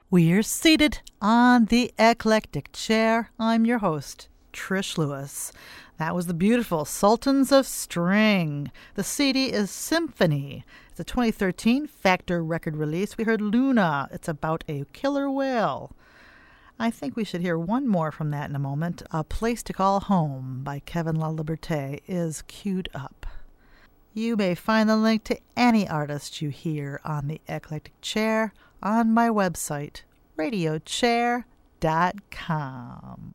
We're seated on the eclectic chair. I'm your host, Trish Lewis. That was the beautiful Sultans of String. The CD is Symphony. It's a 2013 Factor record release. We heard Luna. It's about a killer whale. I think we should hear one more from that in a moment. A Place to Call Home by Kevin LaLiberte is queued up. You may find the link to any artist you hear on the Eclectic Chair on my website, radiochair.com.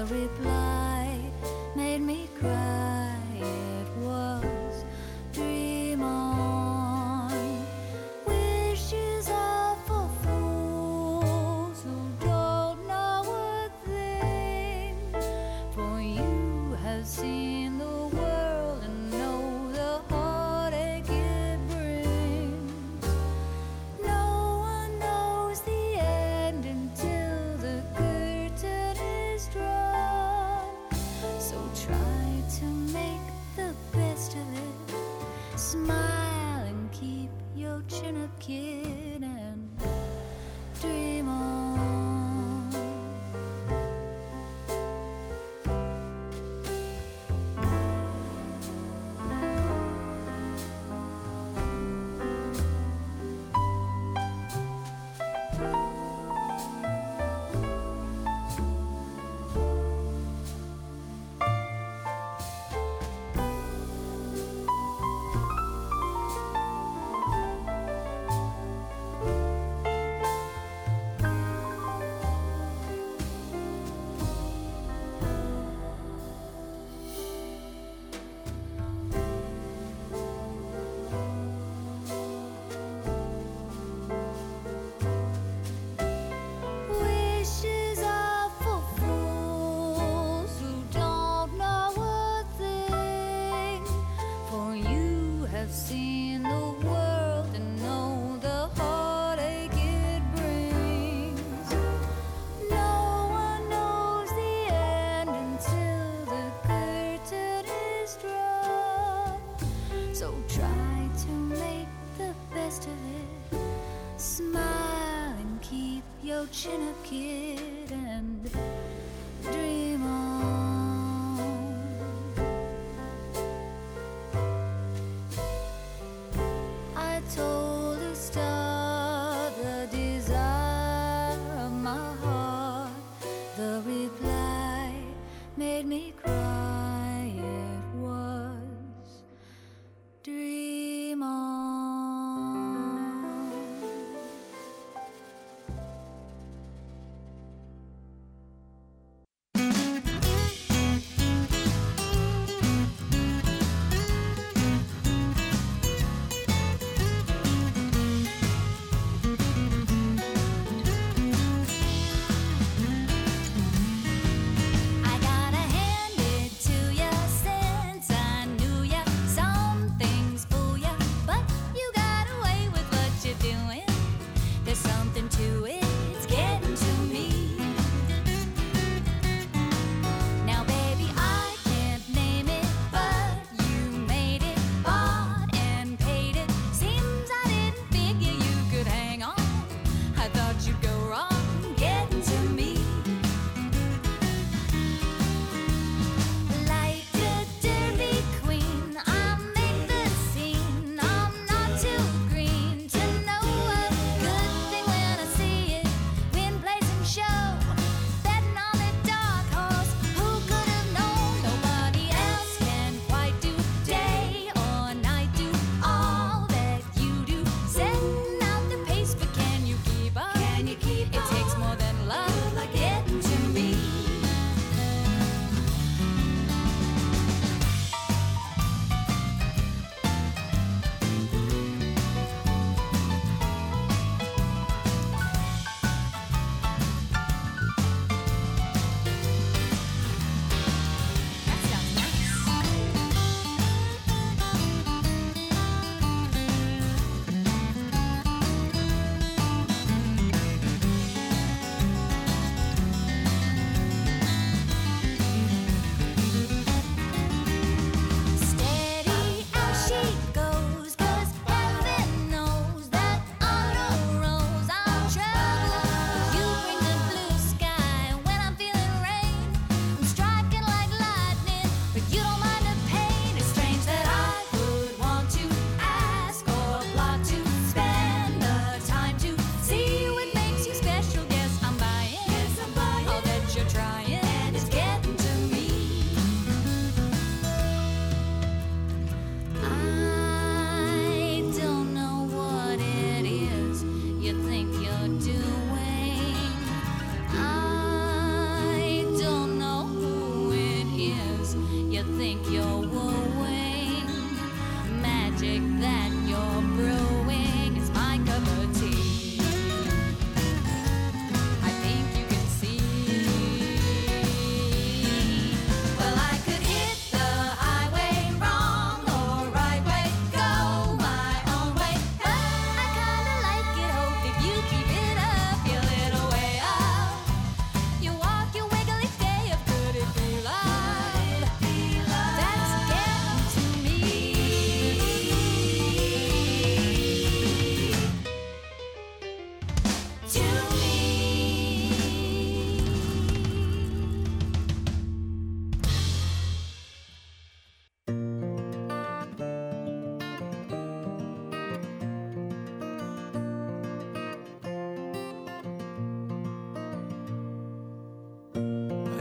reply made me cry. It was dream on. Wishes are for fools who don't know a thing. For you have seen the world and know the heartache it brings. No one knows the end until the curtain is drawn. So try to make the best of it. Smile and keep your chin up, kid, and dream on. Wishes are for fools who don't know a thing. For you have seen the world and know the heartache it brings. No one knows the end until the curtain is drawn. So try to make the best of it. Smile and keep your chin up, kid, and dream on. I told a star the desire of my heart. The reply made me cry. It was dream on.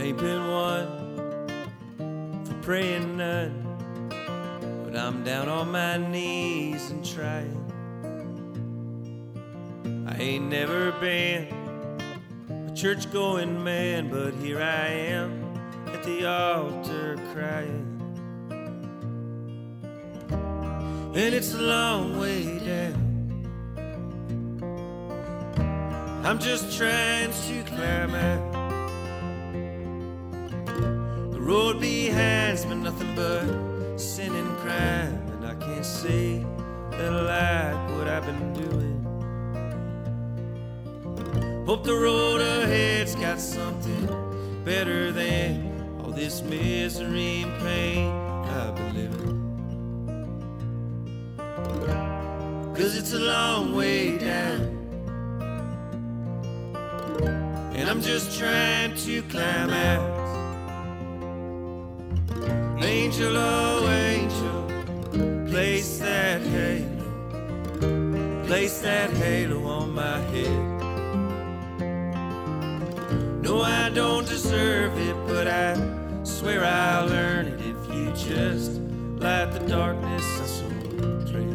ain't been one for praying none, but I'm down on my knees and trying. I ain't never been a church-going man, but here I am at the altar crying. And it's a long way down. I'm just trying to climb out. The road behind's been nothing but sin and crime, and I can't say that I like what I've been doing. Hope the road ahead's got something better than all this misery and pain I've been living. 'Cause it's a long way down, and I'm just trying to climb out. Angel, oh angel, place that halo on my head. No, I don't deserve it, but I swear I'll earn it if you just light the darkness I so dread.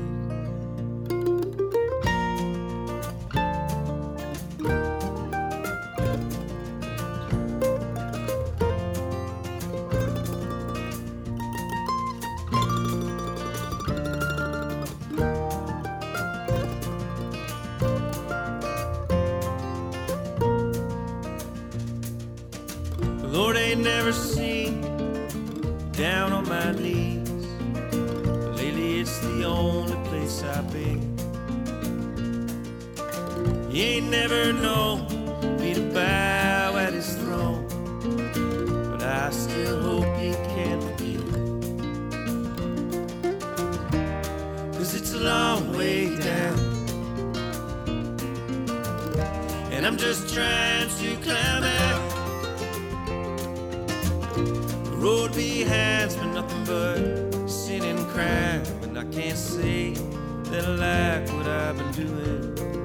Lord, ain't never seen down on my knees. Lately it's the only place I've been. He ain't never known me to bow at his throne, but I still hope he can forgive. 'Cause it's a long way down, and I'm just trying to climb out. Road behind's been nothing but sin and crime, and I can't say that I like what I've been doing.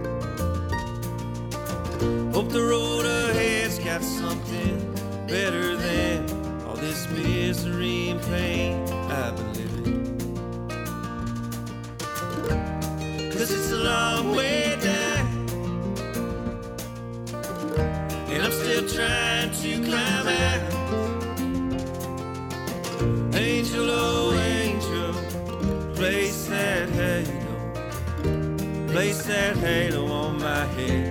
Hope the road ahead's got something better than all this misery and pain I've been living. 'Cause it's a long way down, and I'm still trying to climb out. Angel, oh angel, place that halo on my head.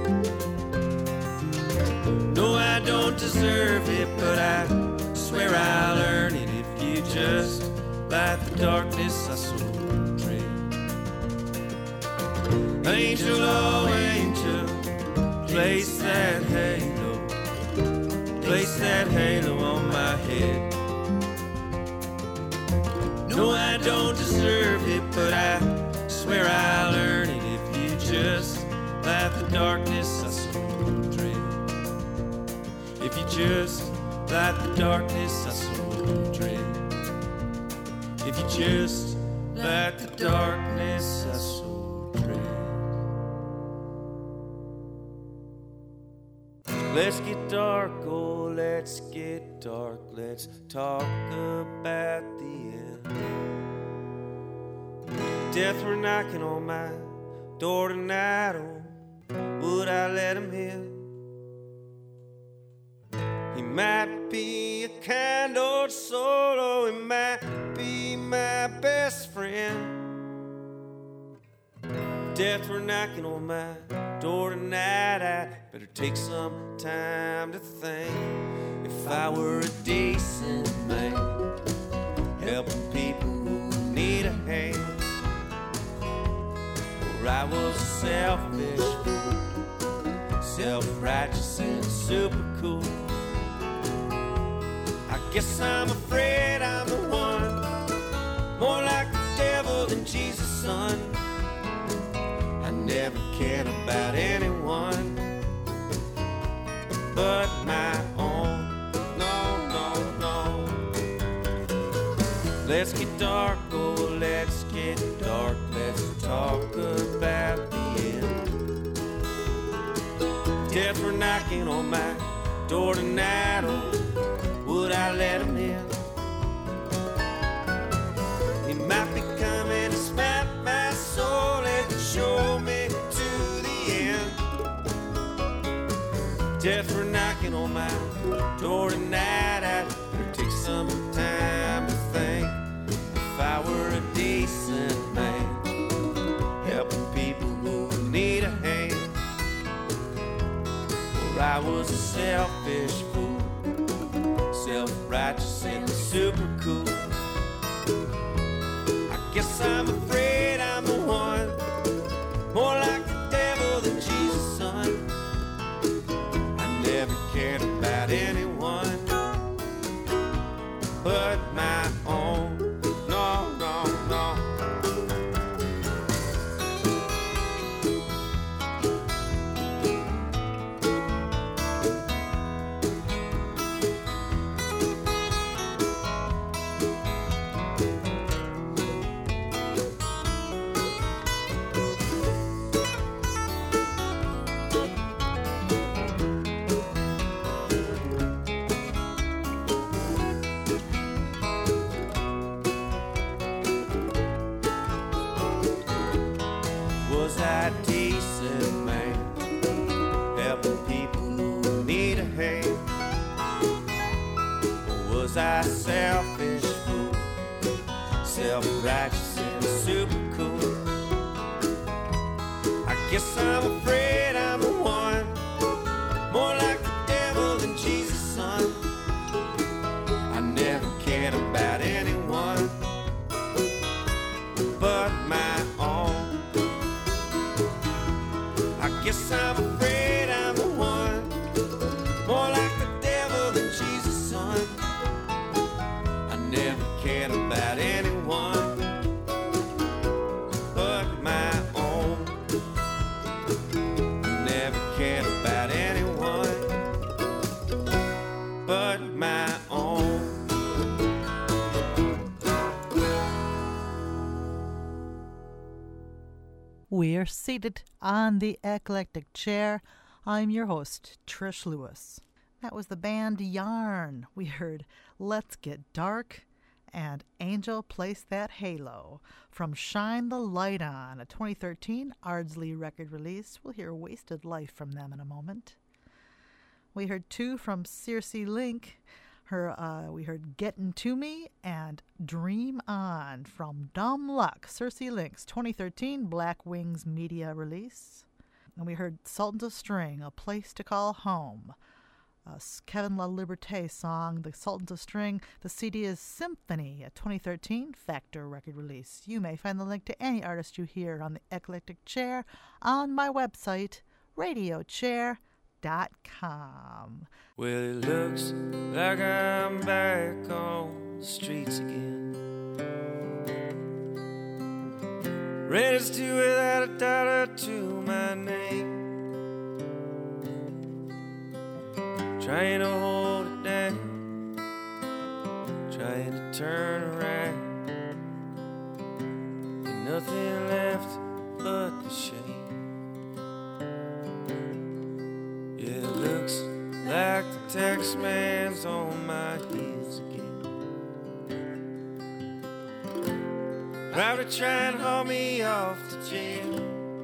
No, I don't deserve it, but I swear I'll earn it if you just light the darkness I so dread. Angel, oh angel, place that halo on my head. No, I don't deserve it, but I swear I'll earn it if you just light the darkness I so dread. If you just light the darkness I so dread. If you just light the darkness I so dread. Let's get dark, oh let's get dark. Let's talk about the end. Death were knocking on my door tonight, oh, would I let him in? He might be a kind old soul, oh, he might be my best friend. Death were knocking on my door tonight, I'd better take some time to think. If I were a decent man, helping people who need a hand, or I was selfish, self-righteous and super cool, I guess I'm afraid I'm the one, more like the devil than Jesus' son. I never cared about anyone but my own. No, no, no. Let's get dark, oh, let's get dark. Let's talk about the end. Death were knocking on my door tonight, oh, I let him in. He might be coming to smack my soul and show me to the end. Death for knocking on my door tonight. I'd better take some time to think. If I were a decent man, helping people who need a hand, or I was a selfish fool, self-righteous and super cool. I guess I'm afraid I'm the one, more like the devil than Jesus' son. I never cared about anyone but my own. No, no, no. Was I a decent man, helping people who need a hand? Or was I a selfish fool, self-righteous and super cool? I guess I'm afraid I'm the one, more like the devil than Jesus' son. I never cared about anyone but my own. I guess I'm afraid I'm the one, more like the devil than Jesus' son. I never cared about anyone but my own. Never cared about anyone but my own. We're seated on the eclectic chair. I'm your host, Trish Lewis. That was the band Yarn. We heard Let's Get Dark and Angel Place That Halo from Shine the Light On, a 2013 Ardsley record release. We'll hear Wasted Life from them in a moment. We heard two from Circe Link. We heard Gettin' To Me and Dream On from Dumb Luck, Circe Link's 2013 Black Wings Media release. And we heard Sultans of String, A Place to Call Home, a Kevin La Liberté song, The Sultans of String. The CD is Symphony, a 2013 Factor record release. You may find the link to any artist you hear on the Eclectic Chair on my website, radiochair.com. Well, it looks like I'm back on the streets again, registered without a dollar to my name, trying to hold it down, trying to turn around, and nothing left but the shame. Yeah, it looks like the tax man's on my heels again, probably trying to haul me off to jail.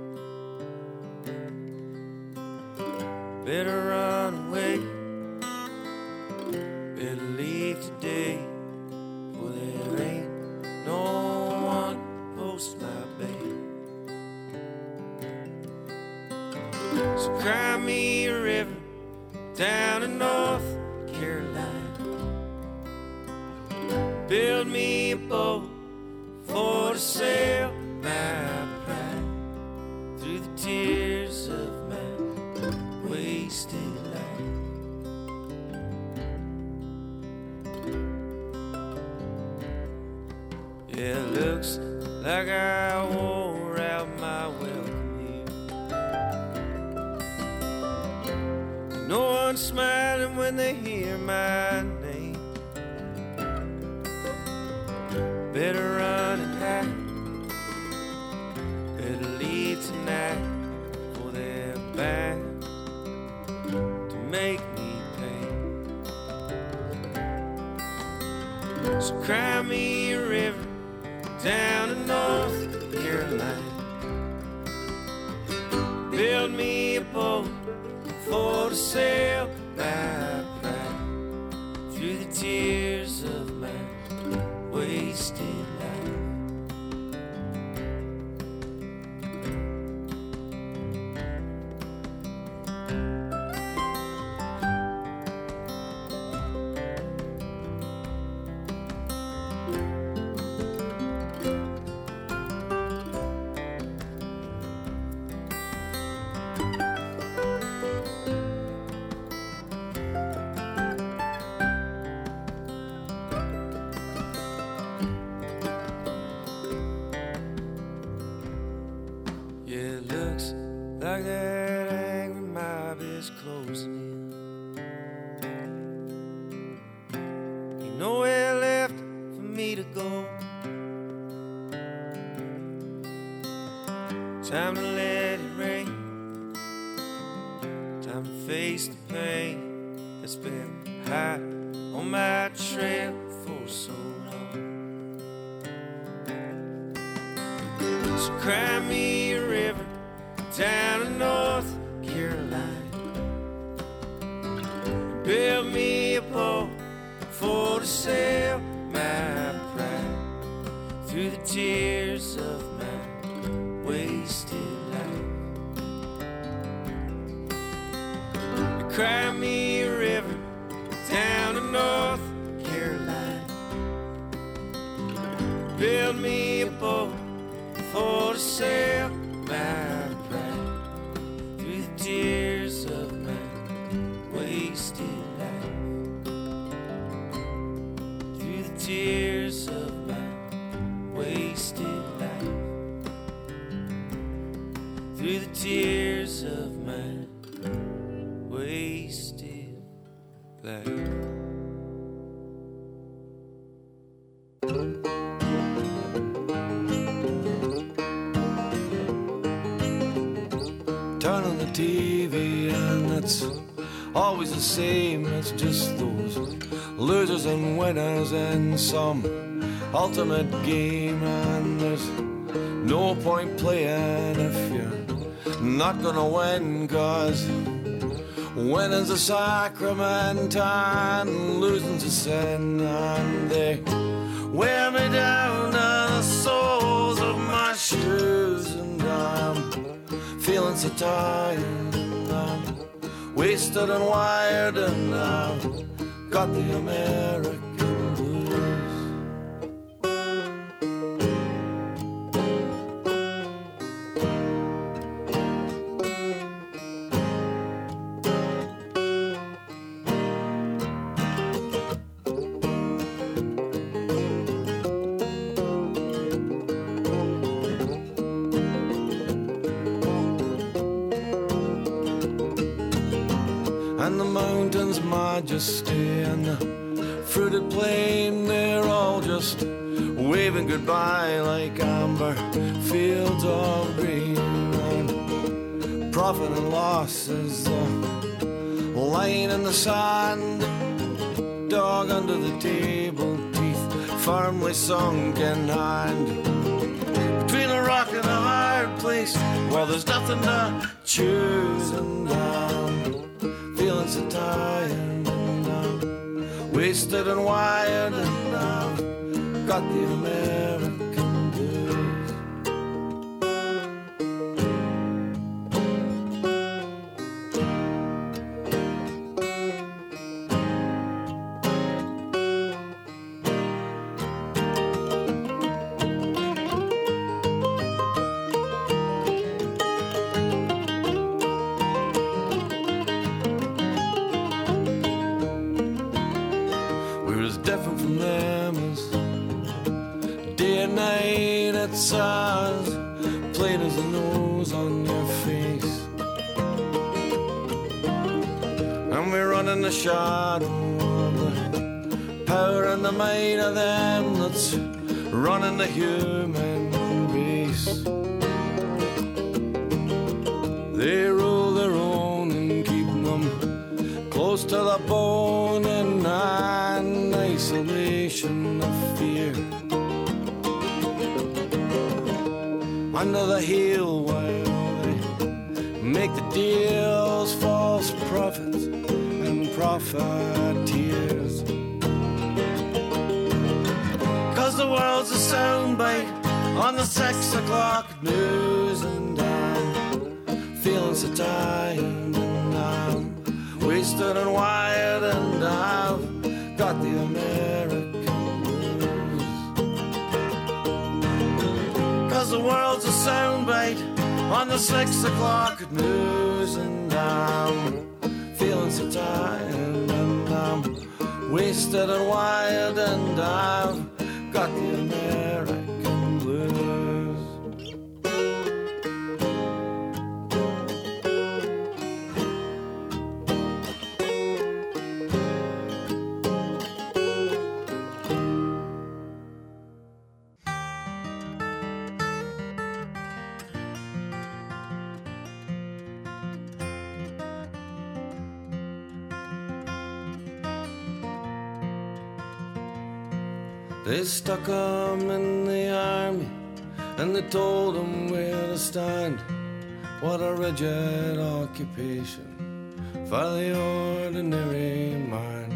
Better run away, better leave today, for there ain't no one to post my bail. So cry me a river down in North Carolina, build me a boat for to sail my pride through the tears of my wasted life. Yeah, it looks like I wore out my welcome here. No one's smiling when they hear my name. Better run and hide, better leave tonight, for they're bound to make me pay. So cry me a river down in North Carolina. Build me a boat for to sail my pride through the tears of my wasted life. Like that angry mob is closing in. Ain't nowhere left for me to go. Time to let it rain. Time to face the pain that's been hot on my trail for so long. So cry me a river down in North Carolina. Build me a boat for to sail my pride through the tears of my wasted life. Cry me a river down in North Carolina. Build me a boat for to sail my tears of my wasted life. Through the tears of my wasted life. Through the tears of my wasted life. Turn on the TV and it's always the same. It's just those losers and winners in some ultimate game. And there's no point playing if you're not gonna win, 'cause winning's a sacrament and losing's a sin. And they wear me down to the soles of my shoes, and I'm feeling so tired, and I'm wasted and wired, and I've got the American blues. And the mountains' majesty and the fruited plain, they're all just waving goodbye like amber fields of green. And profit and loss is the line in the sand, dog under the table, teeth firmly sunk in hand. Between a rock and a hard place where there's nothing to choose, and I'm feeling so tired, and I'm wasted and wired, and I've got the American blues. Different from them as day and night, it's as plain as the nose on your face. And we run in the shadow of the power and the might of them that's running the human race. They rule their own and keep them close close to the bone in an isolation of fear. Under the heel while they make the deals, false prophets and profiteers. 'Cause the world's a soundbite on the 6 o'clock news, and I'm feeling so tired, and I'm wasted and wired, and I've got the American blues. 'Cause the world's a soundbite on the 6 o'clock news, and I'm feeling so tired, and I'm wasted and wired, and I've got the American blues. They stuck him in the army, and they told him where to stand. What a rigid occupation for the ordinary man.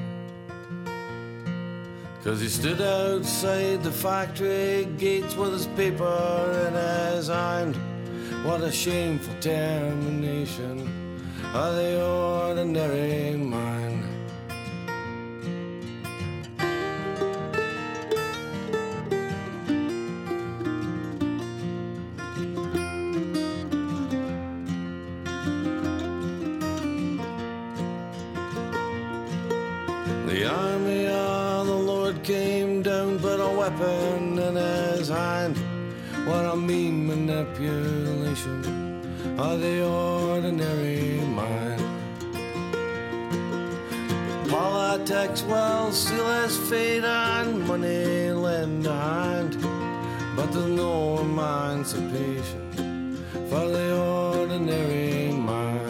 'Cause he stood outside the factory gates with his paper in his hand. What a shameful termination of the ordinary man. The army of the Lord came down, but a weapon in his hand. What a mean manipulation of the ordinary mind. Politics will seal his fate and money lend a hand, but there's no emancipation for the ordinary mind.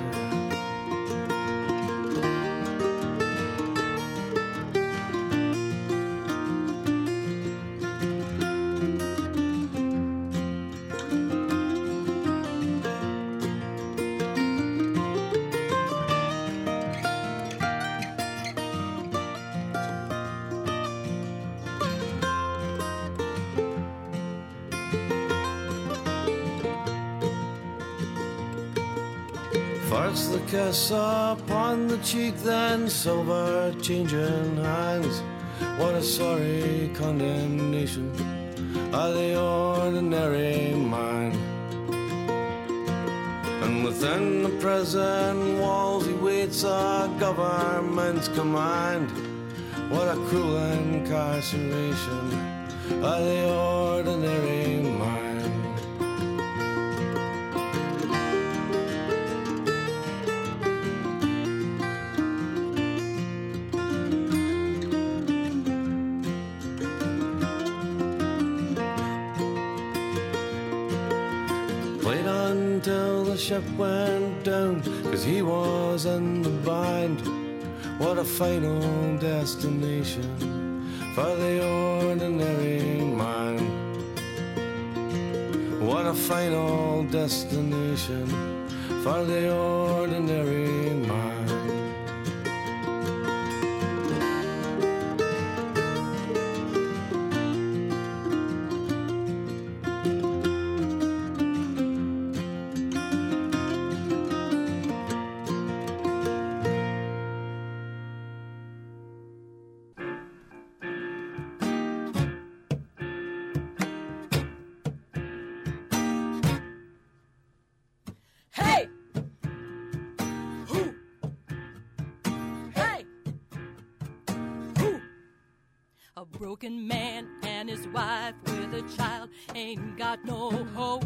First the kiss upon the cheek, then silver changing hands. What a sorry condemnation of the ordinary man. And within the prison walls he waits a government's command. What a cruel incarceration of the ordinary man. Played until the ship went down, 'cause he was in the bind. What a final destination for the ordinary man. What a final destination for the ordinary man. A broken man and his wife with a child ain't got no hope.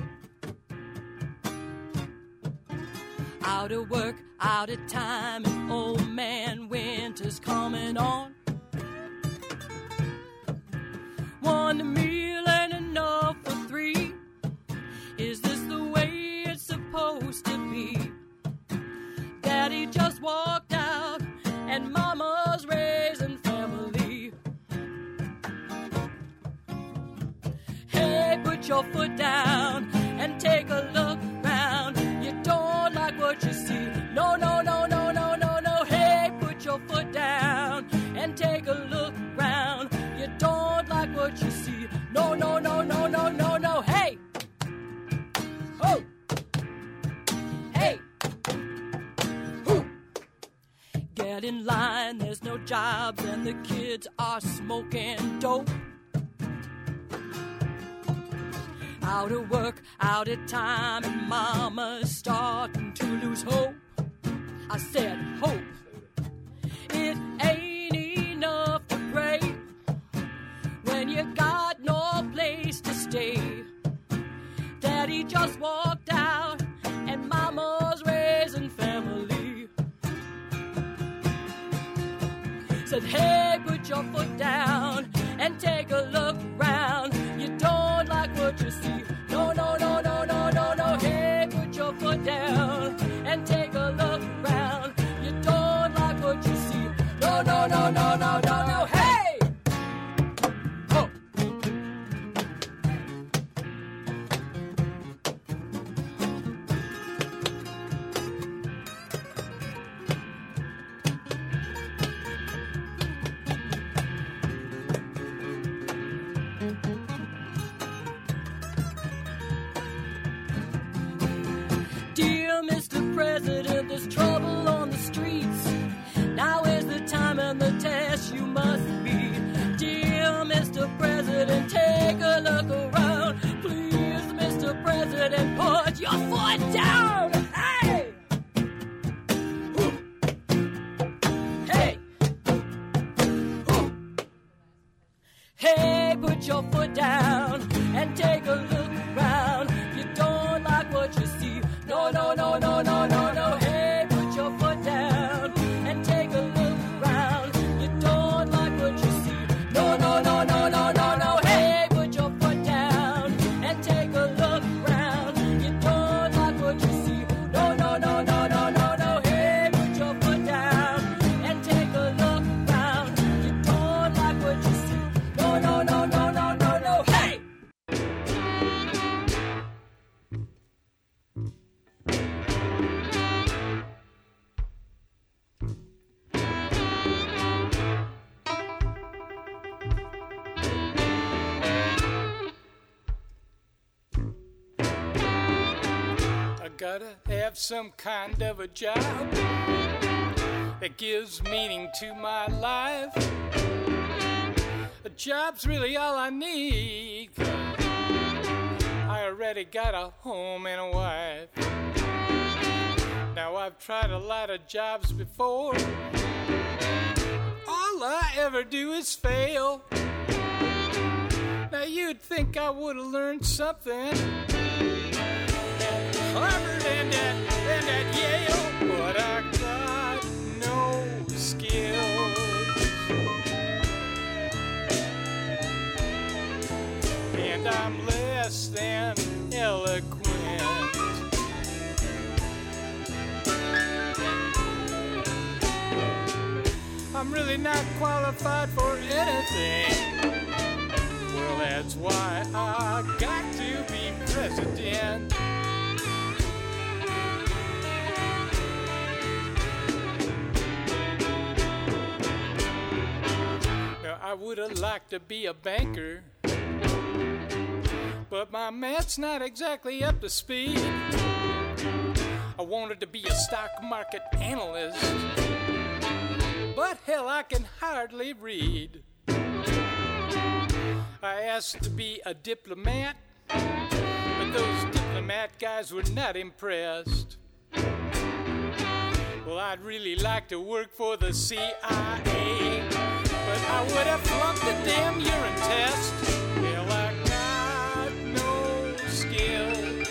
Out of work, out of time, and old man winter's coming on. One meal ain't enough for three. Is this the way it's supposed to be? Daddy just walked out and mama's raising family. Hey, put your foot down and take a look round. You don't like what you see. No, no, no, no, no, no, no. Hey, put your foot down and take a look round. You don't like what you see. No, no, no, no, no, no, no. Hey! Oh! Hey! Who? Get in line, there's no jobs, and the kids are smoking dope. Out of work, out of time, and mama's starting to lose hope. I said hope. It ain't enough to pray when you got no place to stay. Daddy just walked out and mama's raising family. Said, hey, put your foot down and take a look round. You don't like what you see. No, no, no, no, no, no, no. Hey, put your foot down and take a look round. You don't like what you see. No, no, no, no, no, no, no. Hey! Oh. Dear Mr. President, there's trouble on the streets. Now is the time and the test you must be. Dear Mr. President, take a look around. Please, Mr. President, put your foot down. Hey! Ooh. Hey! Ooh. Hey, put your foot down and take a look around. You don't like what you see. No, no, no, no, no, no, no. Hey, put your foot down and take a look around. You don't like what you see. No, no, no, no, no, no, no. Hey, put your foot down and take a look around. You don't like what you see. No, no, no, no, no, no, no. Hey, put your foot down and take a look around. You don't like what you see. No, no, no, no, no, no, no. Hey! I gotta have some kind of a job that gives meaning to my life. A job's really all I need, 'cause I already got a home and a wife. Now I've tried a lot of jobs before. All I ever do is fail. Now you'd think I would have learned something at Harvard and at Yale, but I got no skills. And I'm less than eloquent. I'm really not qualified for anything. Well, that's why I got to be president. Now, I would have liked to be a banker, but my math's not exactly up to speed. I wanted to be a stock market analyst, but hell, I can hardly read. I asked to be a diplomat, but those diplomat guys were not impressed. Well, I'd really like to work for the CIA, but I would have flunked the damn urine test. Well, I got no skills,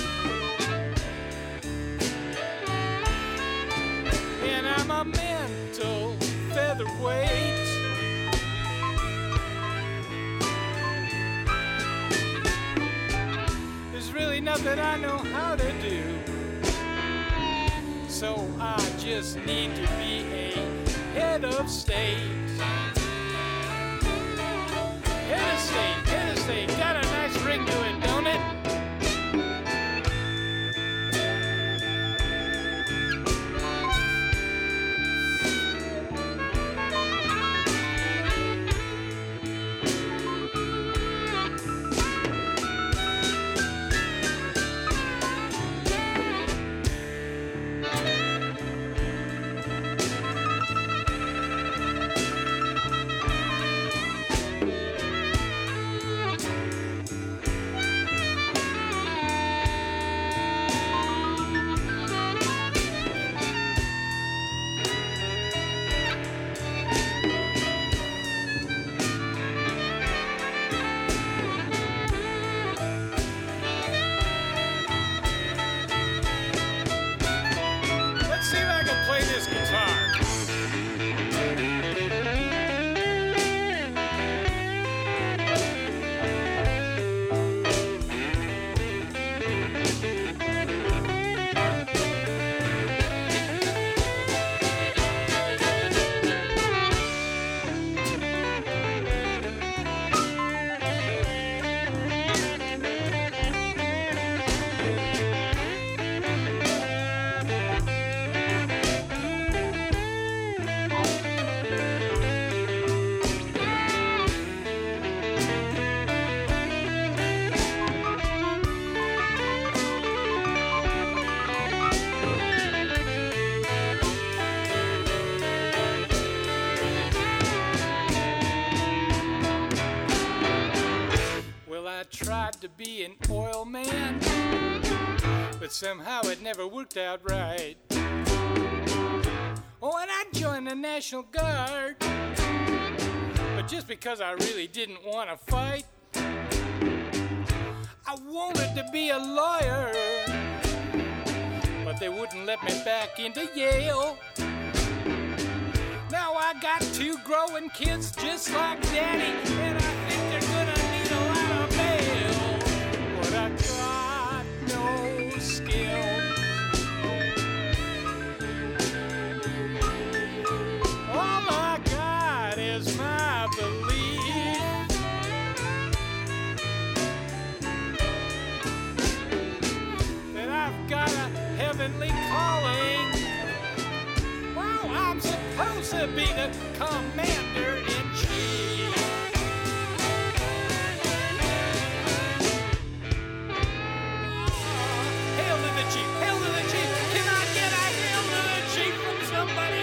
and I'm a mental featherweight. There's really nothing I know how to do, so I just need to be a head of state. Head of state, got a nice ring to it, don't it? To be an oil man, but somehow it never worked out right. Oh, and I joined the National Guard, but just because I really didn't want to fight. I wanted to be a lawyer, but they wouldn't let me back into Yale. Now I got 2 growing kids just like Daddy, and I think they're gonna need a lot of bail. But I got no skill. All I got is my belief that I've got a heavenly calling. Well, I'm supposed to be the commander-in-chief. Hail to the chief! Can I get a hail to the chief from somebody?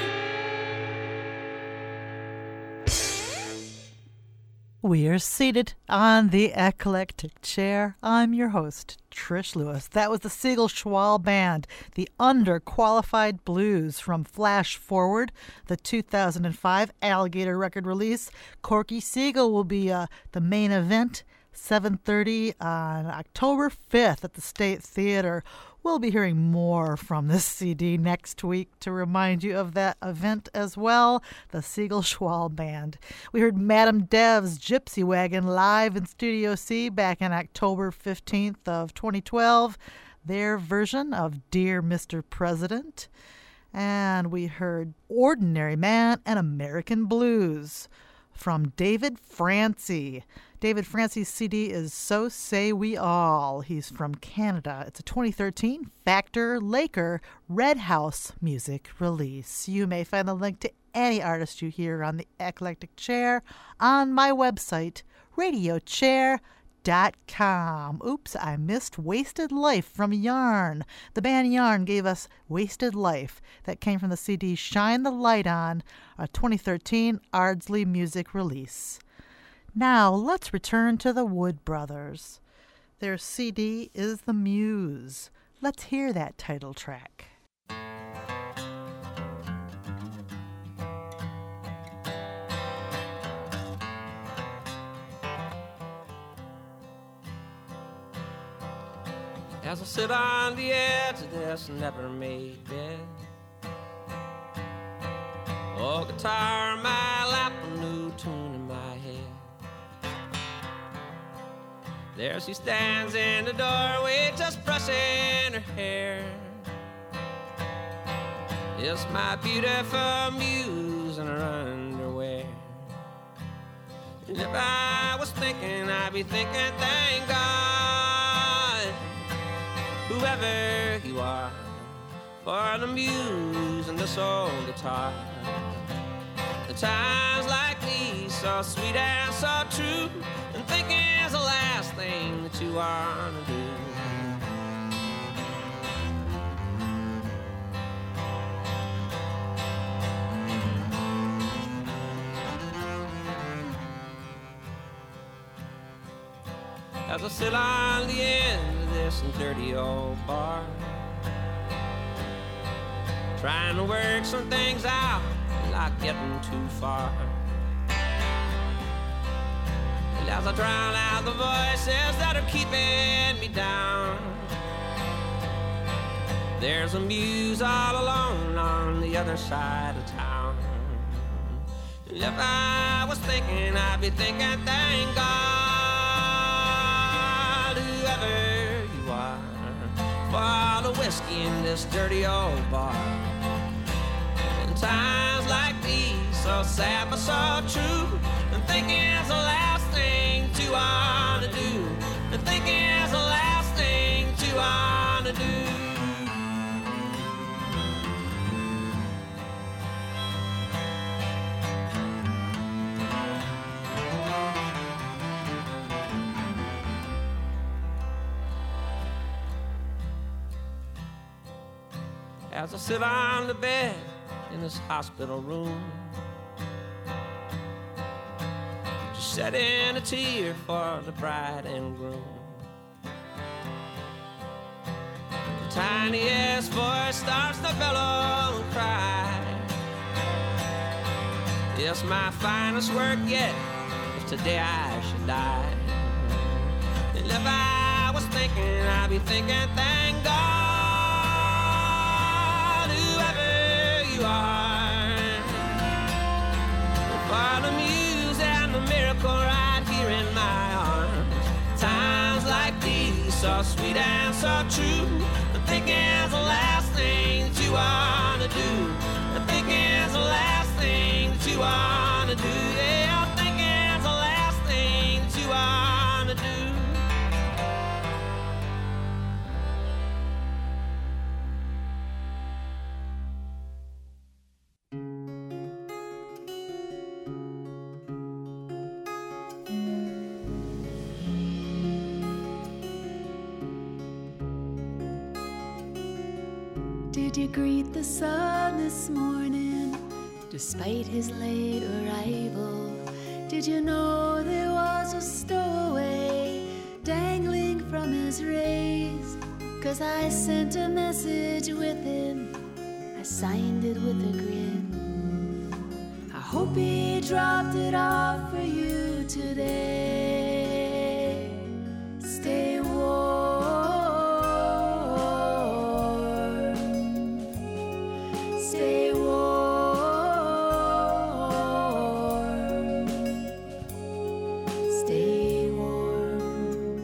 We are seated on the eclectic chair. I'm your host, Trish Lewis. That was the Siegel Schwal Band, the Underqualified Blues from Flash Forward, the 2005 Alligator record release. Corky Siegel will be the main event, 7:30 on October 5th at the State Theater. We'll be hearing more from this CD next week to remind you of that event as well, the Siegel Schwal Band. We heard Madam Dev's Gypsy Wagon live in Studio C back on October 15th of 2012, their version of Dear Mr. President. And we heard Ordinary Man and American Blues from David Francie. David Francie's CD is So Say We All. He's from Canada. It's a 2013 Factor Laker Red House music release. You may find the link to any artist you hear on the Eclectic Chair on my website, radiochair.com. Oops, I missed Wasted Life from Yarn. The band Yarn gave us Wasted Life. That came from the CD Shine the Light On, a 2013 Ardsley music release. Now, let's return to the Wood Brothers. Their CD is The Muse. Let's hear that title track. As I sit on the edge of this never-made bed, oh, guitar in my lap, a new tune in my head. There she stands in the doorway, just brushing her hair. It's my beautiful muse and her thinking, I'd be thinking, thank God, whoever you are, for the muse and the soul guitar. The times like these, so sweet and so true, and thinking is the last thing that you want to do. As I sit on the end of this dirty old bar, trying to work some things out, not getting too far. And as I drown out the voices that are keeping me down, there's a muse all alone on the other side of town. And if I was thinking, I'd be thinking, thank God, whoever you are, for all the whiskey in this dirty old bar. In times like these, so sad but so true, and thinking is the last thing to want to do, and thinking is the last thing to want to do. As I sit on the bed in this hospital room, just shedding a tear for the bride and groom. The tiniest voice starts to bellow and cry, it's my finest work yet, if today I should die. And if I was thinking, I'd be thinking, thank God, whoever you are, for the muse and the miracle right here in my arms. Times like these, so sweet and so true, the thinking is the last thing that you want to do, the thinking is the last thing that you want to do, yeah, the thinking is the last thing that you want to do. Did you greet the sun this morning, despite his late arrival? Did you know there was a stowaway dangling from his rays? 'Cause I sent a message with him, I signed it with a grin. I hope he dropped it off for you today. Stay warm. Stay warm. Stay warm.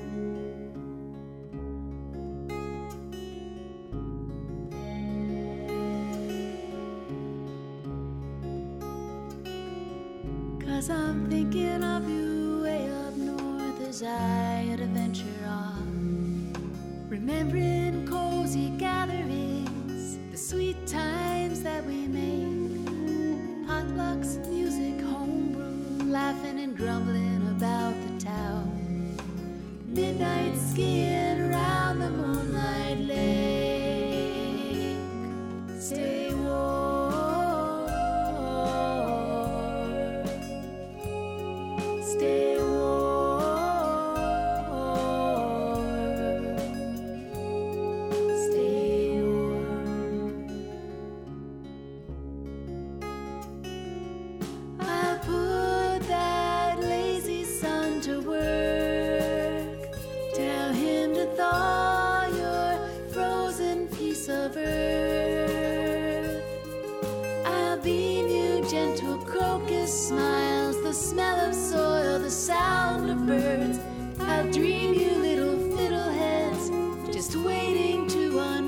'Cause I'm thinking of you way up north as I had to venture off, remembering cozy gatherings, the sweet times that we made, potlucks, music, homebrew, laughing and grumbling about the town, midnight skiing around the moonlight lake. Stay warm. Stay warm. Stay warm. I'll put that lazy son to work. Tell him to thaw your frozen piece of earth. I'll beam you gentle crocus smiles, the smell of soil, the sound of birds. I'll dream you little fiddleheads just waiting to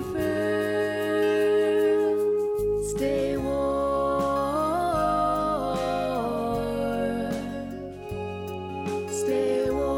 unfurl. Stay warm. Stay warm.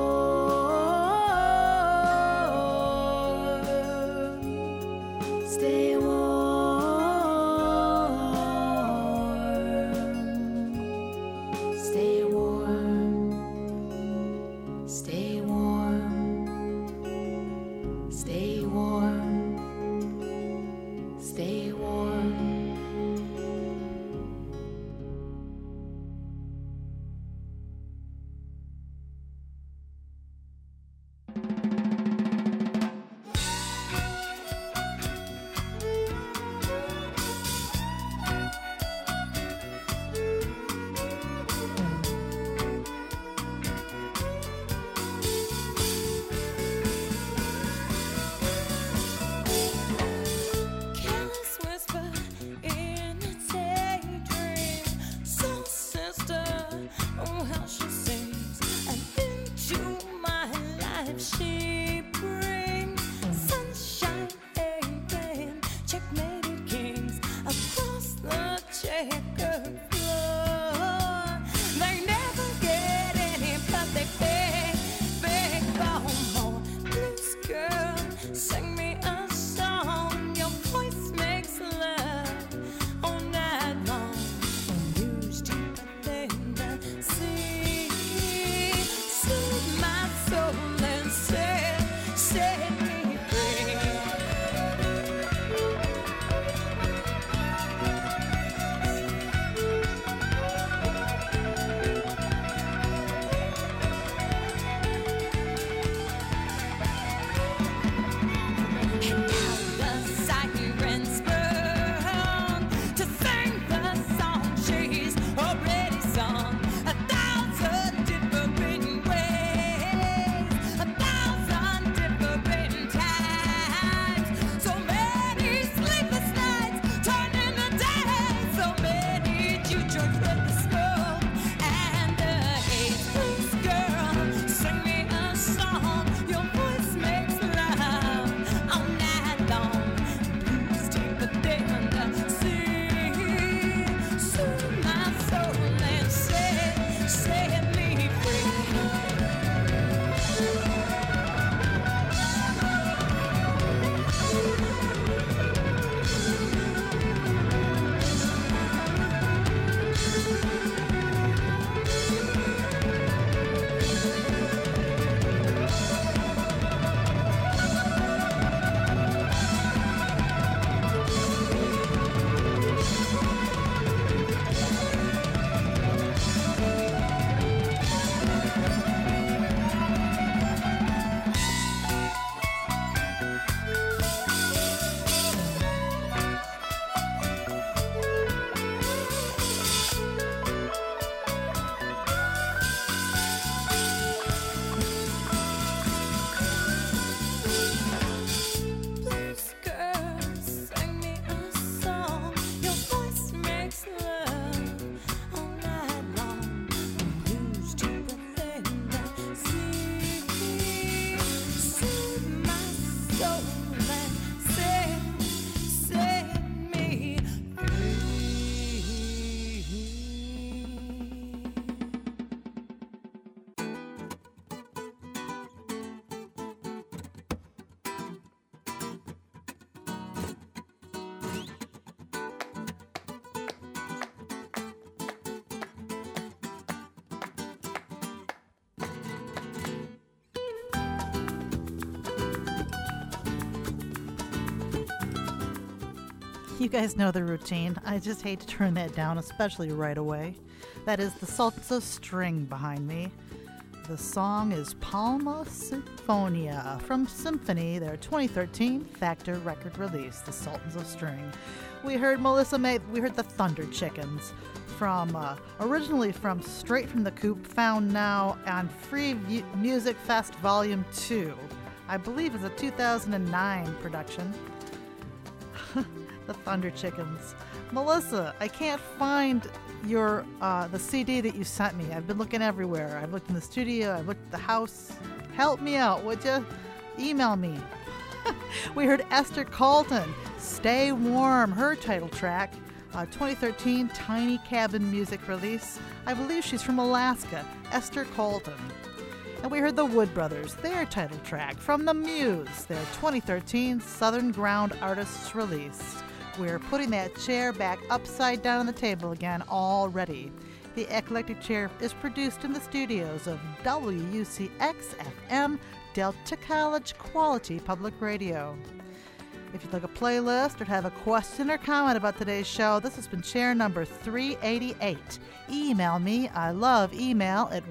You guys know the routine. I just hate to turn that down, especially right away. That is the Sultans of String behind me. The song is Palma Sinfonia from Symphony, their 2013 Factor record release, the Sultans of String. We heard Melissa May, we heard the Thunder Chickens from, originally from Straight from the Coop, found now on Free Music Fest Volume 2. I believe it's a 2009 production. The Thunder Chickens. Melissa, I can't find your the CD that you sent me. I've been looking everywhere. I've looked in the studio. I've looked at the house. Help me out, would you? Email me. We heard Esther Colton, Stay Warm, her title track, 2013 Tiny Cabin music release. I believe she's from Alaska, Esther Colton. And we heard the Wood Brothers, their title track, from The Muse, their 2013 Southern Ground Artists release. We're putting that chair back upside down on the table again already. The Eclectic Chair is produced in the studios of WUCX-FM, Delta College Quality Public Radio. If you'd like a playlist or have a question or comment about today's show, this has been chair number 388. Email me, I love email, at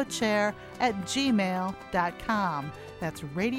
radiochair@gmail.com. That's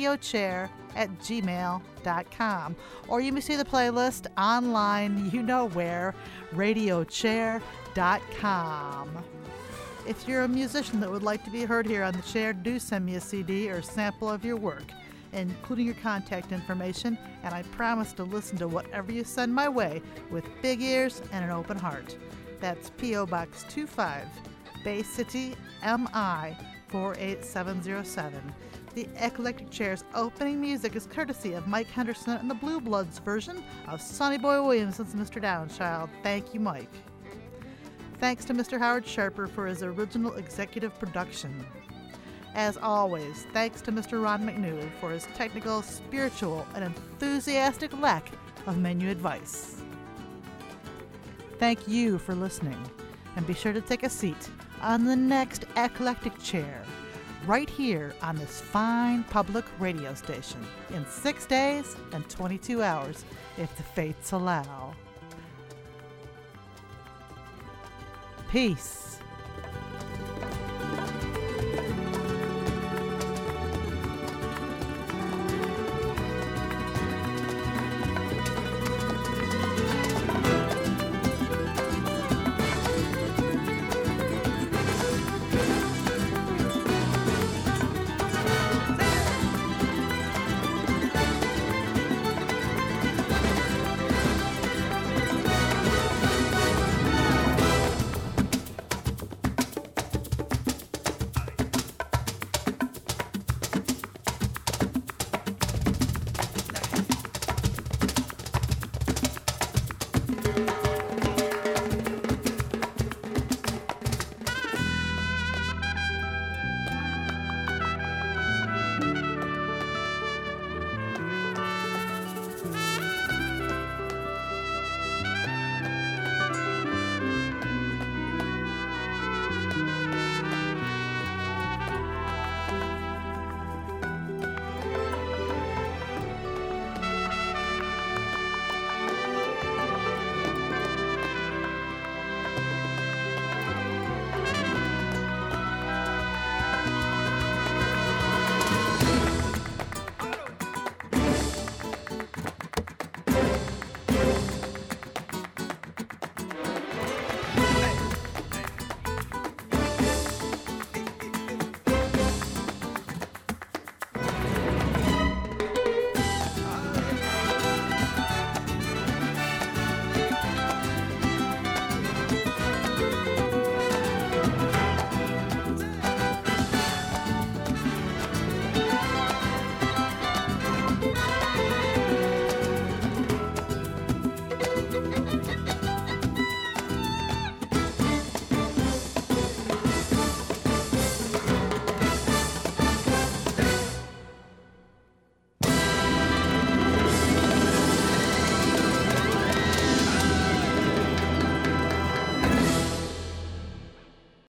radiochair@gmail.com. Or you may see the playlist online, you know where, radiochair.com. If you're a musician that would like to be heard here on the chair, do send me a CD or sample of your work, including your contact information, and I promise to listen to whatever you send my way with big ears and an open heart. That's P.O. Box 25, Bay City, MI 48707. The Eclectic Chair's opening music is courtesy of Mike Henderson and the Blue Bloods version of Sonny Boy Williamson's Mr. Downchild. Thank you, Mike. Thanks to Mr. Howard Sharper for his original executive production. As always, thanks to Mr. Ron McNew for his technical, spiritual, and enthusiastic lack of menu advice. Thank you for listening, and be sure to take a seat on the next Eclectic Chair, right here on this fine public radio station, in 6 days and 22 hours, if the fates allow. Peace.